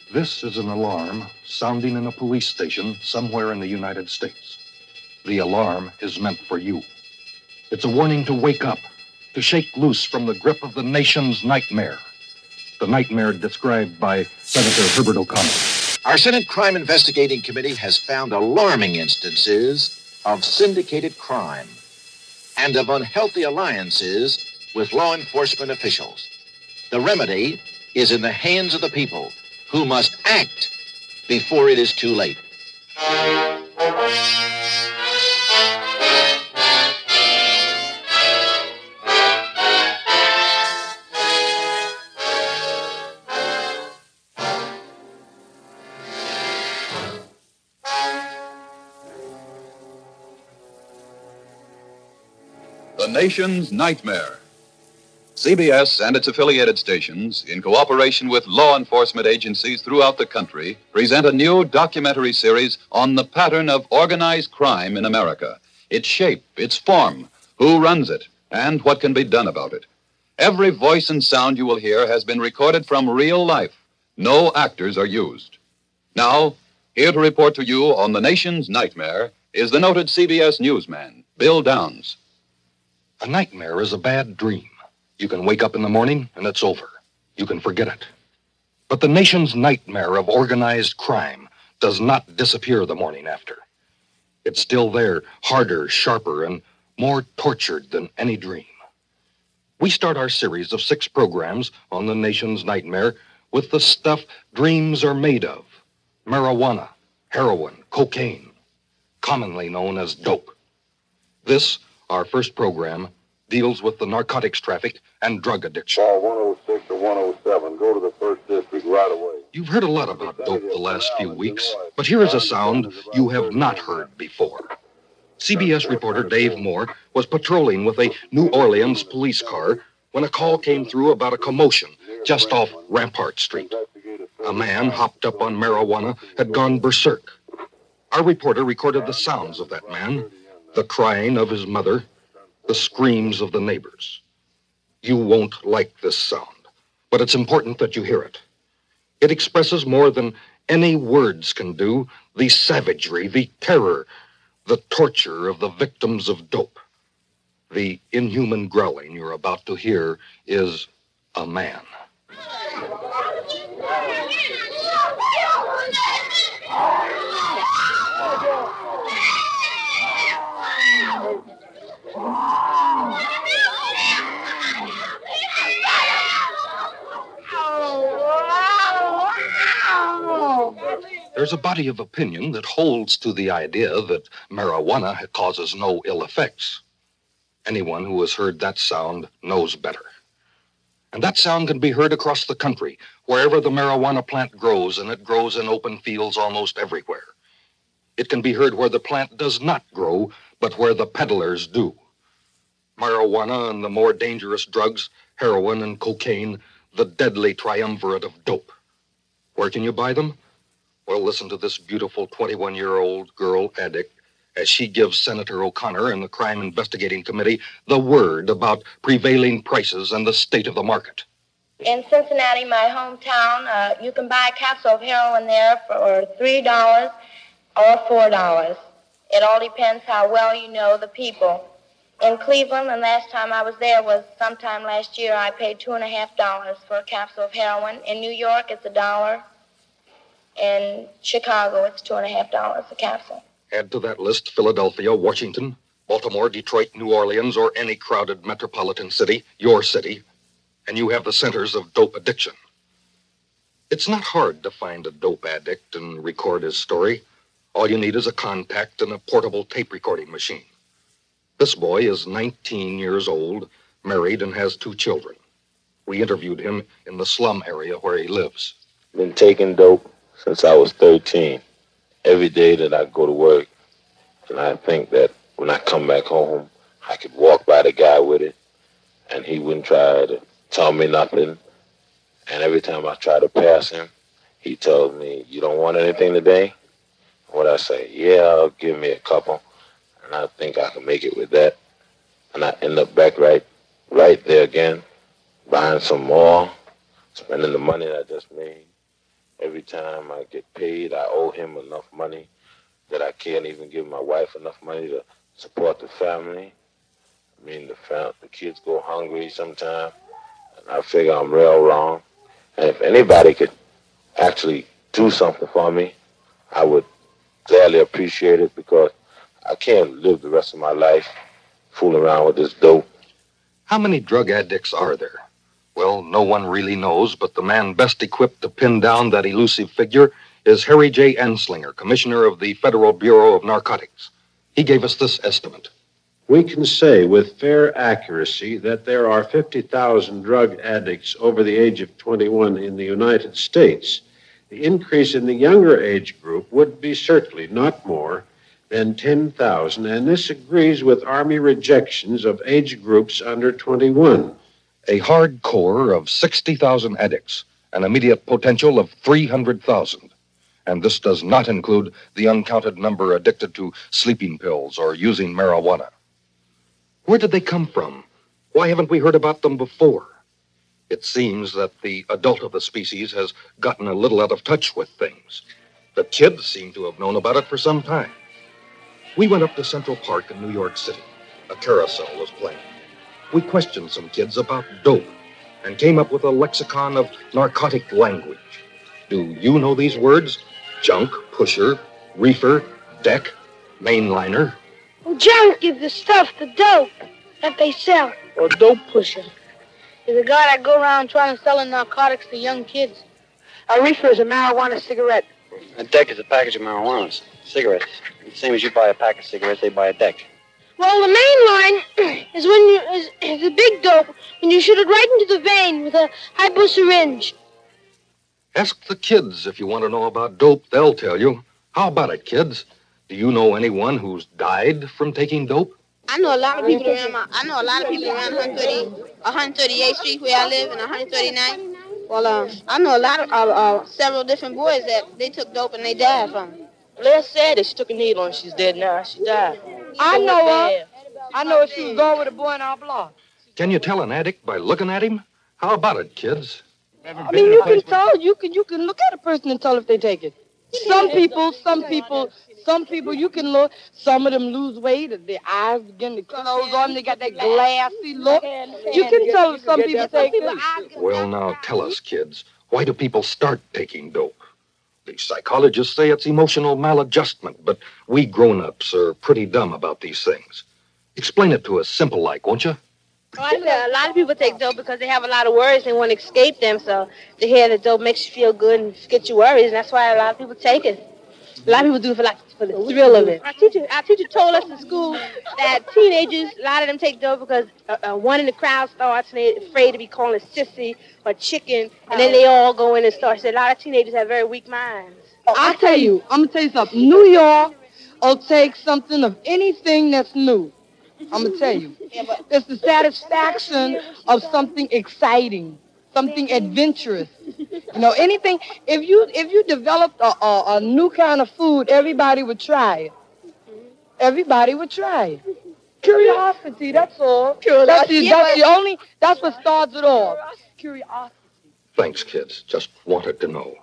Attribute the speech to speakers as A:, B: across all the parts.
A: This is an alarm sounding in a police station somewhere in the United States. The alarm is meant for you. It's a warning to wake up, to shake loose from the grip of the nation's nightmare. The nightmare described by Senator Herbert O'Connor.
B: Our Senate Crime Investigating Committee has found alarming instances of syndicated crime and of unhealthy alliances with law enforcement officials. The remedy is in the hands of the people, who must act before it is too late.
C: The Nation's Nightmare. CBS and its affiliated stations, in cooperation with law enforcement agencies throughout the country, present a new documentary series on the pattern of organized crime in America, its shape, its form, who runs it, and what can be done about it. Every voice and sound you will hear has been recorded from real life. No actors are used. Now, here to report to you on The Nation's Nightmare is the noted CBS newsman, Bill Downs.
A: A nightmare is a bad dream. You can wake up in the morning and it's over. You can forget it. But the nation's nightmare of organized crime does not disappear the morning after. It's still there, harder, sharper, and more tortured than any dream. We start our series of 6 programs on the nation's nightmare with the stuff dreams are made of: marijuana, heroin, cocaine, commonly known as dope. This, our first program, deals with the narcotics traffic and drug addiction.
D: Call 106 or 107. Go to the first district right away.
A: You've heard a lot about dope the last few weeks, but here is a sound you have not heard before. CBS reporter Dave Moore was patrolling with a New Orleans police car when a call came through about a commotion just off Rampart Street. A man hopped up on marijuana had gone berserk. Our reporter recorded the sounds of that man, the crying of his mother, the screams of the neighbors. You won't like this sound, but it's important that you hear it. It expresses more than any words can do the savagery, the terror, the torture of the victims of dope. The inhuman growling you're about to hear is a man. There's a body of opinion that holds to the idea that marijuana causes no ill effects. Anyone who has heard that sound knows better. And that sound can be heard across the country, wherever the marijuana plant grows, and it grows in open fields almost everywhere. It can be heard where the plant does not grow, but where the peddlers do. Marijuana and the more dangerous drugs, heroin and cocaine, the deadly triumvirate of dope. Where can you buy them? Well, listen to this beautiful 21-year-old girl addict as she gives Senator O'Connor and the Crime Investigating Committee the word about prevailing prices and the state of the market.
E: In Cincinnati, my hometown, you can buy a capsule of heroin there for $3 or $4. It all depends how well you know the people. In Cleveland, the last time I was there was sometime last year, I paid $2.50 for a capsule of heroin. In New York, it's $1. In Chicago, it's $2.50 a capsule.
A: Add to that list Philadelphia, Washington, Baltimore, Detroit, New Orleans, or any crowded metropolitan city, your city, and you have the centers of dope addiction. It's not hard to find a dope addict and record his story. All you need is a contact and a portable tape recording machine. This boy is 19 years old, married, and has 2 children. We interviewed him in the slum area where he lives.
D: Been taking dope since I was 13. Every day that I go to work, and I think that when I come back home, I could walk by the guy with it, and he wouldn't try to tell me nothing. And every time I try to pass him, he tells me, "You don't want anything today?" What I say, "Yeah, give me a couple." And I think I can make it with that. And I end up back right there again, buying some more, spending the money that I just made. Every time I get paid, I owe him enough money that I can't even give my wife enough money to support the family. I mean, the kids go hungry sometimes, and I figure I'm real wrong. And if anybody could actually do something for me, I would gladly appreciate it because I can't live the rest of my life fooling around with this dope.
A: How many drug addicts are there? Well, no one really knows, but the man best equipped to pin down that elusive figure is Harry J. Anslinger, Commissioner of the Federal Bureau of Narcotics. He gave us this estimate.
F: We can say with fair accuracy that there are 50,000 drug addicts over the age of 21 in the United States. The increase in the younger age group would be certainly not more than 10,000, and this agrees with Army rejections of age groups under 21.
A: A hard core of 60,000 addicts, an immediate potential of 300,000. And this does not include the uncounted number addicted to sleeping pills or using marijuana. Where did they come from? Why haven't we heard about them before? It seems that the adult of the species has gotten a little out of touch with things. The kids seem to have known about it for some time. We went up to Central Park in New York City. A carousel was playing. We questioned some kids about dope and came up with a lexicon of narcotic language. Do you know these words? Junk, pusher, reefer, deck, mainliner.
G: Well, junk is the stuff, the dope that they sell.
H: Or dope pusher.
G: Is a guy that go around trying to sell narcotics to young kids. A reefer is a marijuana cigarette.
H: A deck is a package of marijuana cigarettes. The same as you buy a pack of cigarettes, they buy a deck.
G: Well, the main line is is a big dope when you shoot it right into the vein with a hypo syringe.
A: Ask the kids if you want to know about dope. They'll tell you. How about it, kids? Do you know anyone who's died from taking dope?
I: I know a lot of people around 138th Street where I live and 139. Well, I know a lot of several different boys that they took dope and they died from it.
H: Les said that she took a needle and she's dead now. She died.
J: I know her. I know her. She was going with a boy in our block.
A: Can you tell an addict by looking at him? How about it, kids?
J: I mean, you can tell. You can look at a person and tell if they take it. Some people, you can look. Some of them lose weight, their eyes begin to close on. They got that glassy look. You can tell if some people take it.
A: Well, now, tell us, kids. Why do people start taking dope? The psychologists say it's emotional maladjustment, but we grown-ups are pretty dumb about these things. Explain it to us simple like, won't you?
I: Well, I say a lot of people take dope because they have a lot of worries and want to escape them. So to hear that dope makes you feel good and forget your worries, and that's why a lot of people take it. A lot of people do it for the thrill of it. Our teacher told us in school that teenagers, a lot of them take dope because one in the crowd starts and they're afraid to be called a sissy or chicken, and then they all go in and start. So a lot of teenagers have very weak minds.
J: I'm going to tell you something. New York will take something of anything that's new. I'm going to tell you. It's the satisfaction of something exciting, something adventurous. You know, anything, if you developed a new kind of food, everybody would try it. Everybody would try it. Curiosity, that's all. That's what starts it all. Curiosity.
A: Thanks, kids. Just wanted to know.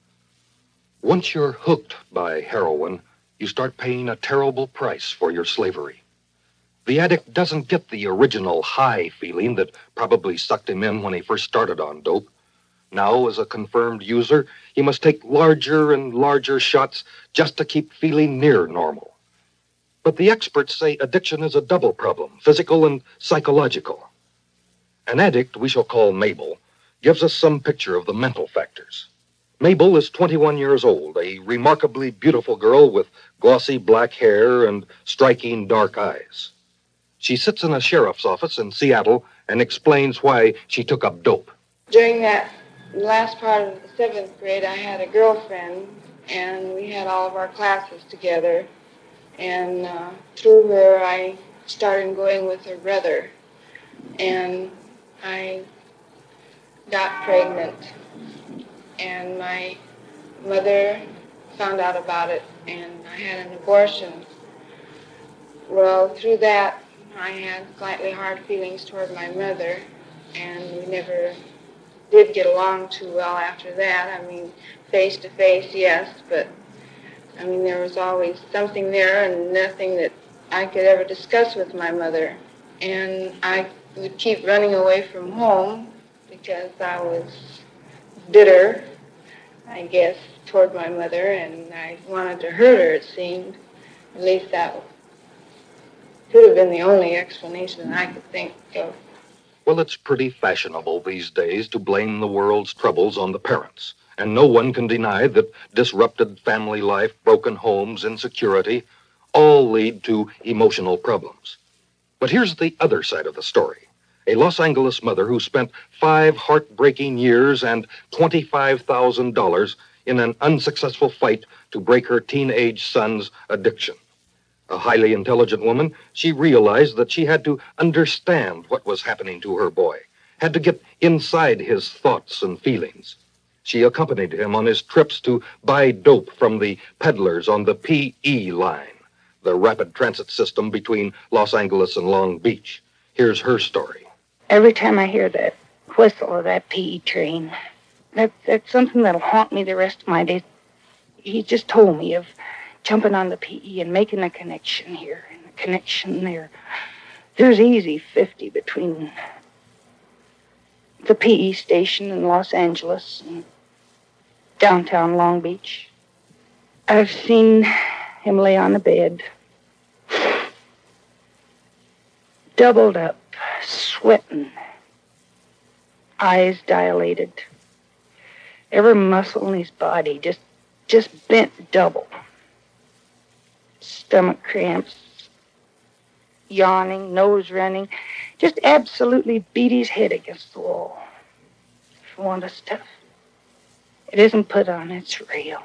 A: Once you're hooked by heroin, you start paying a terrible price for your slavery. The addict doesn't get the original high feeling that probably sucked him in when he first started on dope. Now, as a confirmed user, he must take larger and larger shots just to keep feeling near normal. But the experts say addiction is a double problem, physical and psychological. An addict we shall call Mabel gives us some picture of the mental factors. Mabel is 21 years old, a remarkably beautiful girl with glossy black hair and striking dark eyes. She sits in a sheriff's office in Seattle and explains why she took up dope.
K: During that last part of the 7th grade, I had a girlfriend, and we had all of our classes together. And through her, I started going with her brother. And I got pregnant. And my mother found out about it, and I had an abortion. Well, through that, I had slightly hard feelings toward my mother, and we never did get along too well after that. I mean, face to face, yes, but I mean, there was always something there and nothing that I could ever discuss with my mother. And I would keep running away from home because I was bitter, I guess, toward my mother, and I wanted to hurt her, it seemed. At least that could have been the only explanation I could think of.
A: Well, it's pretty fashionable these days to blame the world's troubles on the parents. And no one can deny that disrupted family life, broken homes, insecurity, all lead to emotional problems. But here's the other side of the story. A Los Angeles mother who spent 5 heartbreaking years and $25,000 in an unsuccessful fight to break her teenage son's addiction. A highly intelligent woman, she realized that she had to understand what was happening to her boy, had to get inside his thoughts and feelings. She accompanied him on his trips to buy dope from the peddlers on the PE line, the rapid transit system between Los Angeles and Long Beach. Here's her story.
L: Every time I hear that whistle of that PE train, that's something that'll haunt me the rest of my days. He just told me of jumping on the PE and making a connection here and a connection there. There's easy 50 between the PE station in Los Angeles and downtown Long Beach. I've seen him lay on the bed, doubled up, sweating, eyes dilated, every muscle in his body just bent double, stomach cramps, yawning, nose running, just absolutely beat his head against the wall. If you want the stuff, it isn't put on, it's real.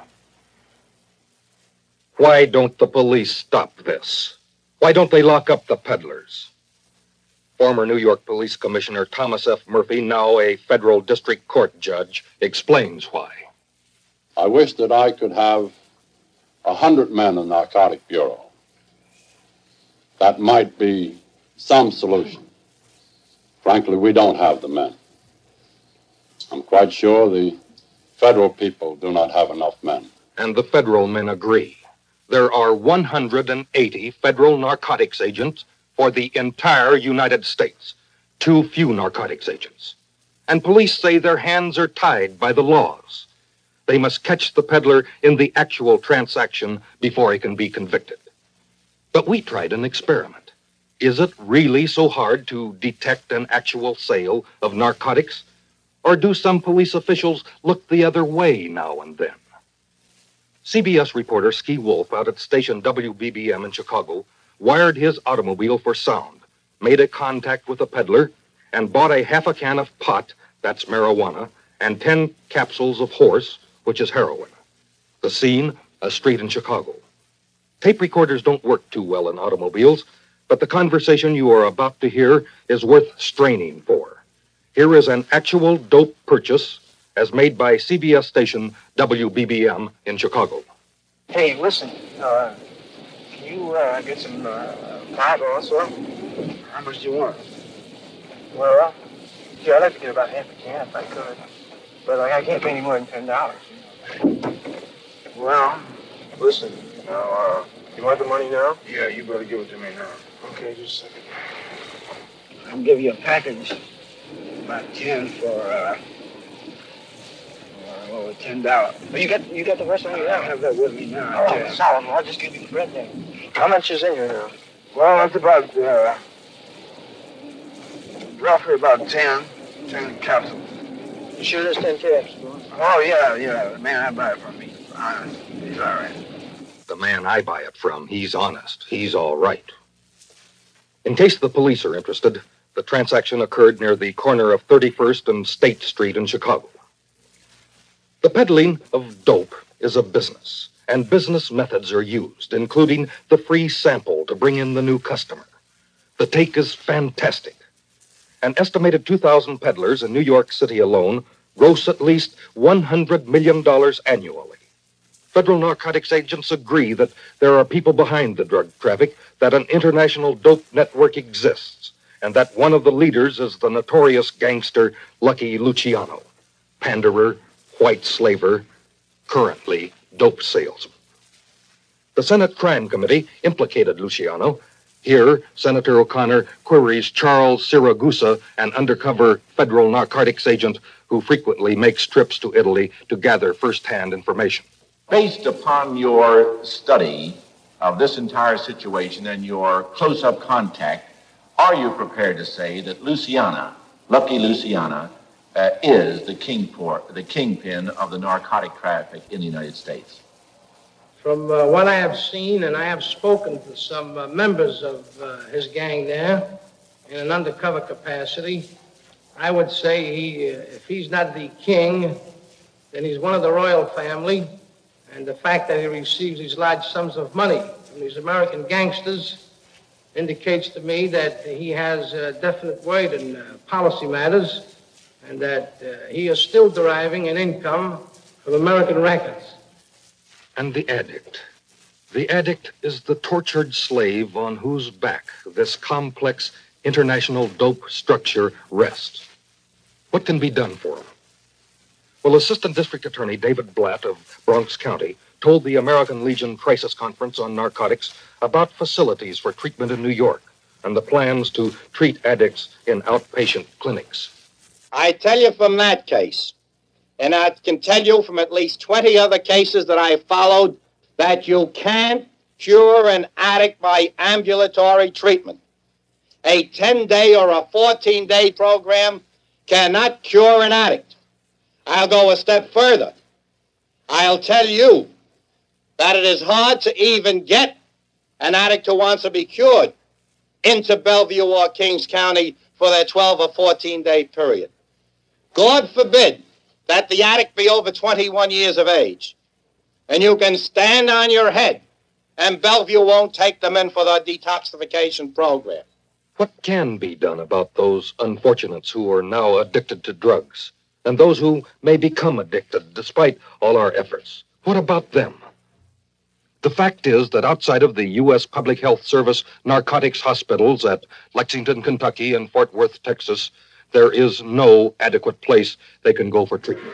A: Why don't the police stop this? Why don't they lock up the peddlers? Former New York Police Commissioner Thomas F. Murphy, now a federal district court judge, explains why.
M: I wish that I could have 100 men in the Narcotic Bureau. That might be some solution. Frankly, we don't have the men. I'm quite sure the federal people do not have enough men.
A: And the federal men agree. There are 180 federal narcotics agents for the entire United States. Too few narcotics agents. And police say their hands are tied by the laws. They must catch the peddler in the actual transaction before he can be convicted. But we tried an experiment. Is it really so hard to detect an actual sale of narcotics? Or do some police officials look the other way now and then? CBS reporter Ski Wolf out at station WBBM in Chicago wired his automobile for sound, made a contact with a peddler, and bought a half a can of pot, that's marijuana, and 10 capsules of horse, which is heroin. The scene, a street in Chicago. Tape recorders don't work too well in automobiles, but the conversation you are about to hear is worth straining for. Here is an actual dope purchase as made by CBS station WBBM in Chicago.
N: Hey, listen, can you get some pot also? How much do you want? Well, yeah, I'd like to get about half a can if I could. But I can't pay any more than $10. Well, listen, now, you want the money now? Yeah, you better give it to me now. Okay, just a second. I'll give you a package, about 10 for $10. But you got the rest of it? I don't have that with me now. Oh, solid. Well, I'll just give you the bread then. How much is in here now? Well, it's about, roughly about 10 capsules. You sure there's 10 capsules? Oh, yeah. The man I buy it from, he's honest. He's all right.
A: The man I buy it from, he's honest. He's all right. In case the police are interested, the transaction occurred near the corner of 31st and State Street in Chicago. The peddling of dope is a business, and business methods are used, including the free sample to bring in the new customer. The take is fantastic. An estimated 2,000 peddlers in New York City alone gross at least $100 million annually. Federal narcotics agents agree that there are people behind the drug traffic, that an international dope network exists, and that one of the leaders is the notorious gangster Lucky Luciano. panderer, white slaver, currently dope salesman. The Senate Crime Committee implicated Luciano. Here, Senator O'Connor queries Charles Siragusa, an undercover federal narcotics agent who frequently makes trips to Italy to gather first-hand information.
B: Based upon your study of this entire situation and your close-up contact, are you prepared to say that Luciana, Lucky Luciana, is the kingpin of the narcotic traffic in the United States?
O: From what I have seen, and I have spoken to some members of his gang there in an undercover capacity, I would say if he's not the king, then he's one of the royal family. And the fact that he receives these large sums of money from these American gangsters indicates to me that he has a definite weight in policy matters and that he is still deriving an income from American rackets.
A: And the addict. The addict is the tortured slave on whose back this complex international dope structure rests. What can be done for him? Well, Assistant District Attorney David Blatt of Bronx County told the American Legion Crisis Conference on Narcotics about facilities for treatment in New York and the plans to treat addicts in outpatient clinics.
P: I tell you from that case, and I can tell you from at least 20 other cases that I have followed, that you can't cure an addict by ambulatory treatment. A 10-day or a 14-day program cannot cure an addict. I'll go a step further. I'll tell you that it is hard to even get an addict who wants to be cured into Bellevue or Kings County for their 12 or 14-day period. God forbid that the addict be over 21 years of age. And you can stand on your head, and Bellevue won't take them in for the detoxification program.
A: What can be done about those unfortunates who are now addicted to drugs, and those who may become addicted despite all our efforts? What about them? The fact is that outside of the U.S. Public Health Service narcotics hospitals at Lexington, Kentucky, and Fort Worth, Texas, there is no adequate place they can go for treatment.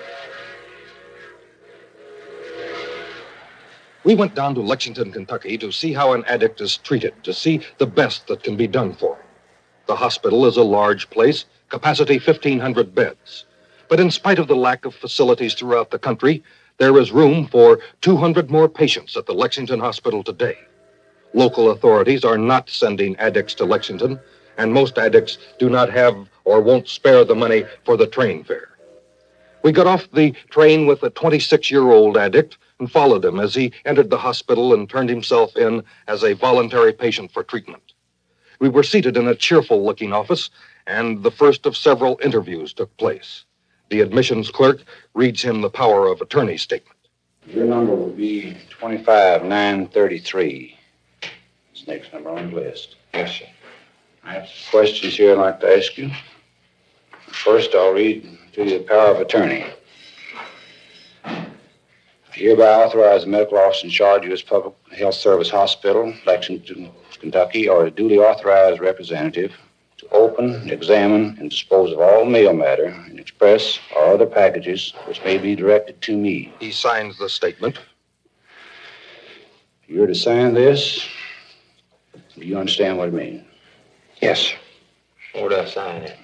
A: We went down to Lexington, Kentucky to see how an addict is treated, to see the best that can be done for him. The hospital is a large place, capacity 1,500 beds. But in spite of the lack of facilities throughout the country, there is room for 200 more patients at the Lexington Hospital today. Local authorities are not sending addicts to Lexington, and most addicts do not have or won't spare the money for the train fare. We got off the train with a 26-year-old addict and followed him as he entered the hospital and turned himself in as a voluntary patient for treatment. We were seated in a cheerful-looking office, and the first of several interviews took place. The admissions clerk reads him the power of attorney statement.
Q: Your number will be 25933. It's the next number on the list. Yes, sir. I have some questions here I'd like to ask you. First, I'll read to you the power of attorney. I hereby authorize the medical officer in charge of this public health service hospital, Lexington, Kentucky, or a duly authorized representative to open, examine, and dispose of all mail matter and express or other packages which may be directed to me.
A: He signs the statement.
Q: You're to sign this. Do you understand what it means?
H: Yes, sir. Where do I sign it?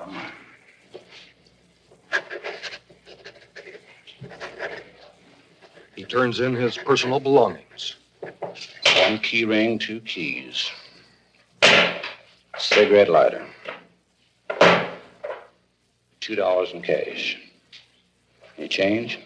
A: He turns in his personal belongings.
Q: One key ring, 2 keys. A cigarette lighter. $2 in cash. Any change?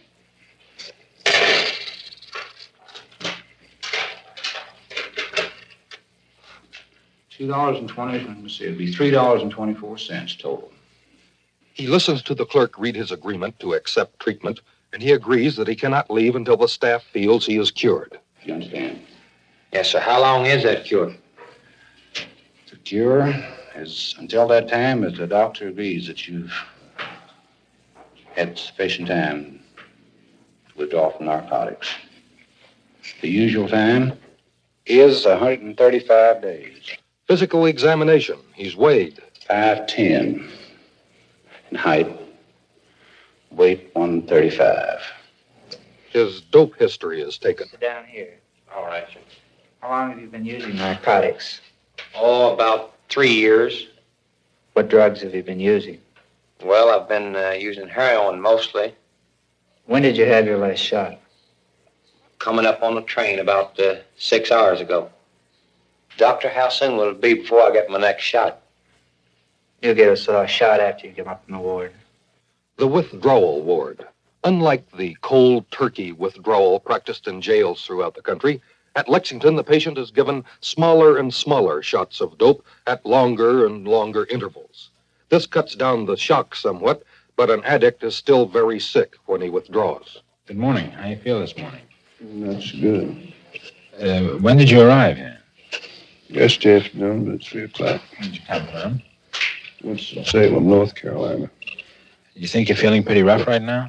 Q: $2.20. Let me see. It'd be $3.24 total.
A: He listens to the clerk read his agreement to accept treatment, and he agrees that he cannot leave until the staff feels he is cured.
Q: You understand?
H: Yes, sir. How long is that cure?
Q: The cure is until that time as the doctor agrees that you've had sufficient time to withdraw from narcotics. The usual time is 135 days.
A: Physical examination. He's weighed.
Q: 5'10" in height, Weight 135.
A: His dope history is taken.
R: Sit down here.
Q: All right, sir.
R: How long have you been using narcotics?
S: Oh, about 3 years.
R: What drugs have you been using?
S: Well, I've been using heroin mostly.
R: When did you have your last shot?
S: Coming up on the train about 6 hours ago. Doctor, how soon will it be before I get my next shot?
R: You'll get a shot after you come up in the ward.
A: The withdrawal ward. Unlike the cold turkey withdrawal practiced in jails throughout the country, at Lexington, the patient is given smaller and smaller shots of dope at longer and longer intervals. This cuts down the shock somewhat, but an addict is still very sick when he withdraws.
T: Good morning. How you feel this morning?
U: That's good.
T: When did you arrive here?
U: Yesterday afternoon at 3 o'clock.
T: Did you come from?
U: What's in Salem, North Carolina.
T: You think you're feeling pretty rough right now?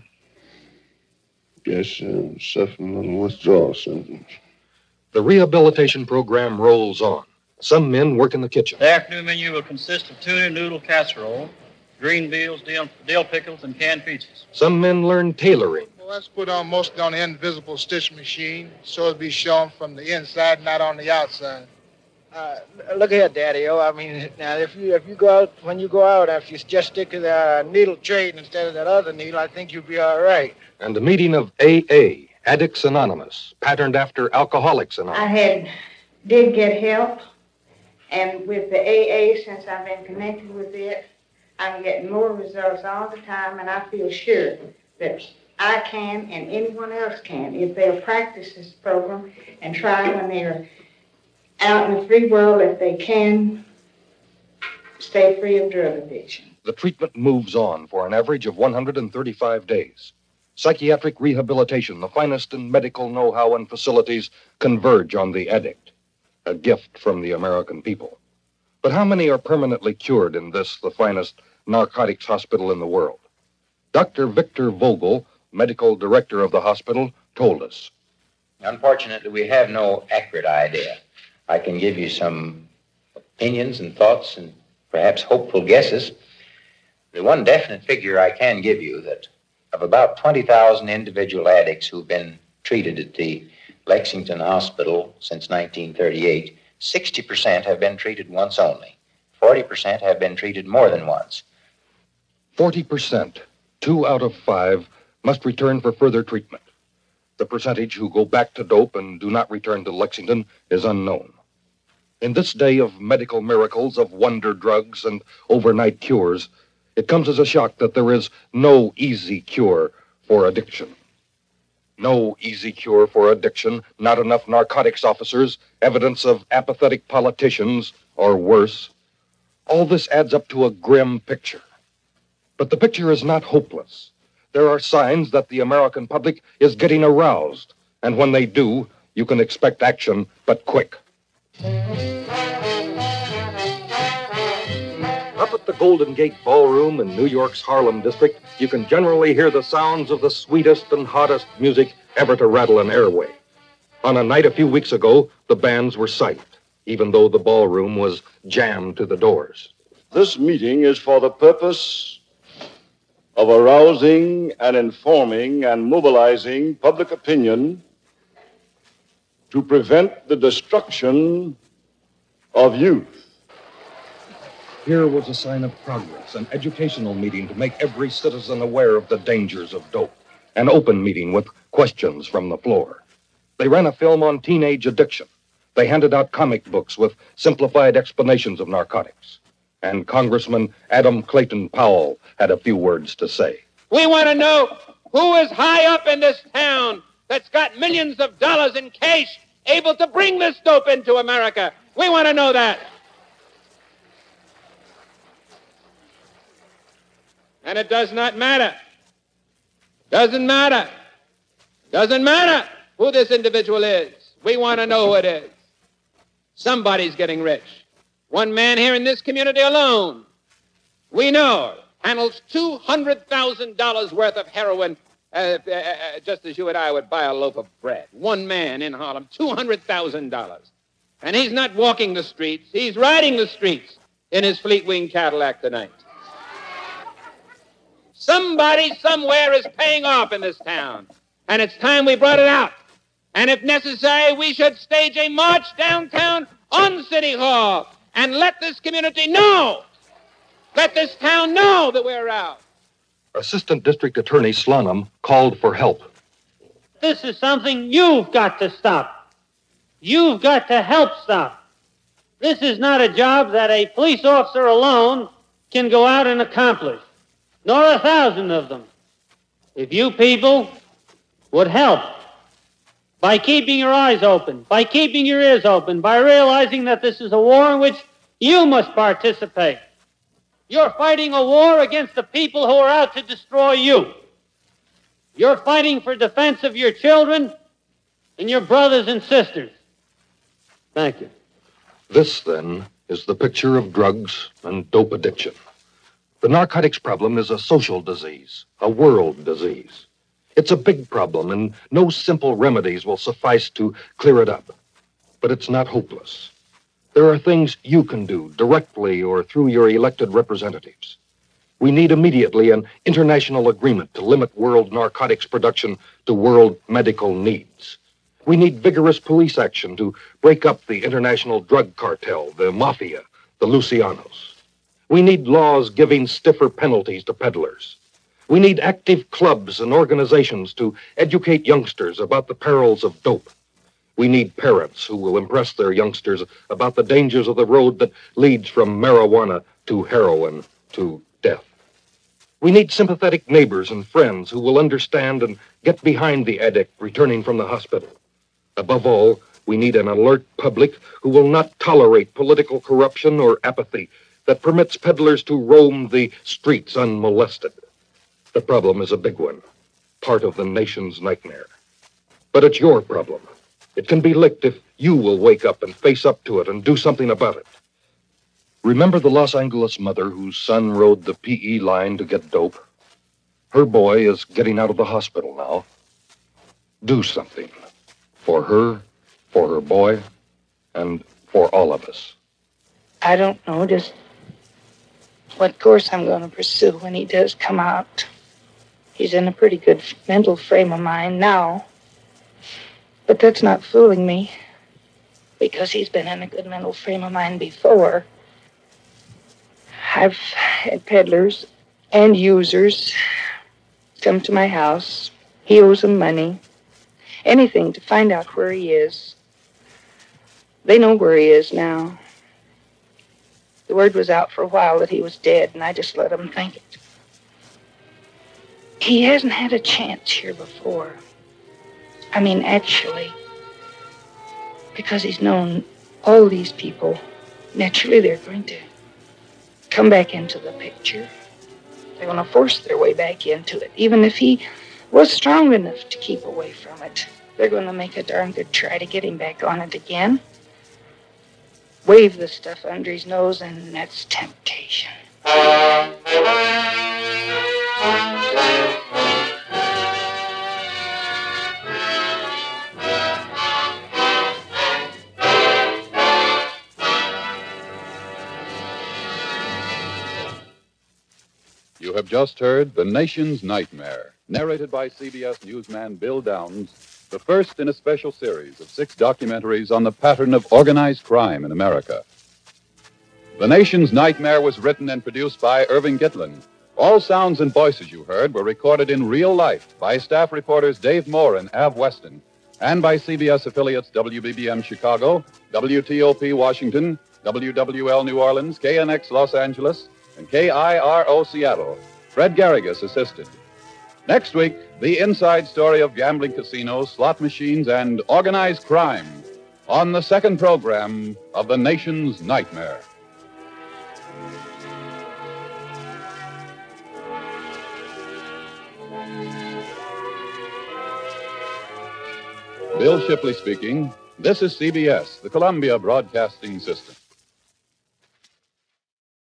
U: Yes, suffering a little withdrawal symptoms.
A: The rehabilitation program rolls on. Some men work in the kitchen.
V: The afternoon menu will consist of tuna noodle casserole, green beans, dill pickles, and canned peaches.
A: Some men learn tailoring.
N: Well, that's put on mostly on the invisible stitch machine, so it'll be shown from the inside, not on the outside.
O: Look here, Daddy-O. I mean, now, if you go out, when you go out, if you just stick to the needle trade instead of that other needle, I think you'll be all right.
A: And a meeting of AA, Addicts Anonymous, patterned after Alcoholics Anonymous.
L: Did get help, and with the AA, since I've been connected with it, I'm getting more results all the time, and I feel sure that I can and anyone else can if they'll practice this program and try when they're out in the free world, if they can stay free of drug addiction.
A: The treatment moves on for an average of 135 days. Psychiatric rehabilitation, the finest in medical know-how and facilities, converge on the addict, a gift from the American people. But how many are permanently cured in this, the finest narcotics hospital in the world? Dr. Victor Vogel, medical director of the hospital, told us.
S: Unfortunately, we have no accurate idea. I can give you some opinions and thoughts and perhaps hopeful guesses. The one definite figure I can give you that of about 20,000 individual addicts who've been treated at the Lexington Hospital since 1938, 60% have been treated once only. 40% have been treated more than once.
A: 40%, 2 out of 5, must return for further treatment. The percentage who go back to dope and do not return to Lexington is unknown. In this day of medical miracles, of wonder drugs and overnight cures, it comes as a shock that there is no easy cure for addiction. No easy cure for addiction, not enough narcotics officers, evidence of apathetic politicians, or worse. All this adds up to a grim picture. But the picture is not hopeless. There are signs that the American public is getting aroused, and when they do, you can expect action, but quick. Up at the Golden Gate Ballroom in New York's Harlem district, you can generally hear the sounds of the sweetest and hottest music ever to rattle an airway. On a night a few weeks ago, the bands were silent, even though the ballroom was jammed to the doors.
U: This meeting is for the purpose of arousing and informing and mobilizing public opinion to prevent the destruction of youth.
A: Here was a sign of progress, an educational meeting to make every citizen aware of the dangers of dope, an open meeting with questions from the floor. They ran a film on teenage addiction. They handed out comic books with simplified explanations of narcotics. And Congressman Adam Clayton Powell had a few words to say.
W: We want to know who is high up in this town that's got millions of dollars in cash able to bring this dope into America. We want to know that. And it does not matter. Doesn't matter. Doesn't matter who this individual is. We want to know who it is. Somebody's getting rich. One man here in this community alone, we know, handles $200,000 worth of heroin, just as you and I would buy a loaf of bread. One man in Harlem, $200,000. And he's not walking the streets. He's riding the streets in his Fleetwing Cadillac tonight. Somebody somewhere is paying off in this town. And it's time we brought it out. And if necessary, we should stage a march downtown on City Hall and let this community know, let this town know that we're out.
A: Assistant District Attorney Slonum called for help.
C: This is something you've got to stop. You've got to help stop. This is not a job that a police officer alone can go out and accomplish, nor 1,000 of them. If you people would help by keeping your eyes open, by keeping your ears open, by realizing that this is a war in which you must participate. You're fighting a war against the people who are out to destroy you. You're fighting for defense of your children and your brothers and sisters. Thank you.
A: This, then, is the picture of drugs and dope addiction. The narcotics problem is a social disease, a world disease. It's a big problem, and no simple remedies will suffice to clear it up. But it's not hopeless. There are things you can do directly or through your elected representatives. We need immediately an international agreement to limit world narcotics production to world medical needs. We need vigorous police action to break up the international drug cartel, the mafia, the Lucianos. We need laws giving stiffer penalties to peddlers. We need active clubs and organizations to educate youngsters about the perils of dope. We need parents who will impress their youngsters about the dangers of the road that leads from marijuana to heroin to death. We need sympathetic neighbors and friends who will understand and get behind the addict returning from the hospital. Above all, we need an alert public who will not tolerate political corruption or apathy that permits peddlers to roam the streets unmolested. The problem is a big one, part of the nation's nightmare. But it's your problem. It can be licked if you will wake up and face up to it and do something about it. Remember the Los Angeles mother whose son rode the PE line to get dope? Her boy is getting out of the hospital now. Do something. For her, for her boy, and for all of us.
L: I don't know just what course I'm going to pursue when he does come out. He's in a pretty good mental frame of mind now. But that's not fooling me, because he's been in a good mental frame of mind before. I've had peddlers and users come to my house. He owes them money. Anything to find out where he is. They know where he is now. The word was out for a while that he was dead, and I just let them think it. He hasn't had a chance here before. I mean, actually. Because he's known all these people. Naturally, they're going to come back into the picture. They're going to force their way back into it. Even if he was strong enough to keep away from it, they're going to make a darn good try to get him back on it again. Wave the stuff under his nose, and that's temptation.
D: You have just heard The Nation's Nightmare, narrated by CBS newsman Bill Downs, the first in a special series of 6 documentaries on the pattern of organized crime in America. The Nation's Nightmare was written and produced by Irving Gitlin. All sounds and voices you heard were recorded in real life by staff reporters Dave Moore and Av Weston, and by CBS affiliates WBBM Chicago, WTOP Washington, WWL New Orleans, KNX Los Angeles, and KIRO Seattle. Fred Garrigus assisted. Next week, the inside story of gambling casinos, slot machines, and organized crime on the second program of The Nation's Nightmare. Bill Shipley speaking. This is CBS, the Columbia Broadcasting System.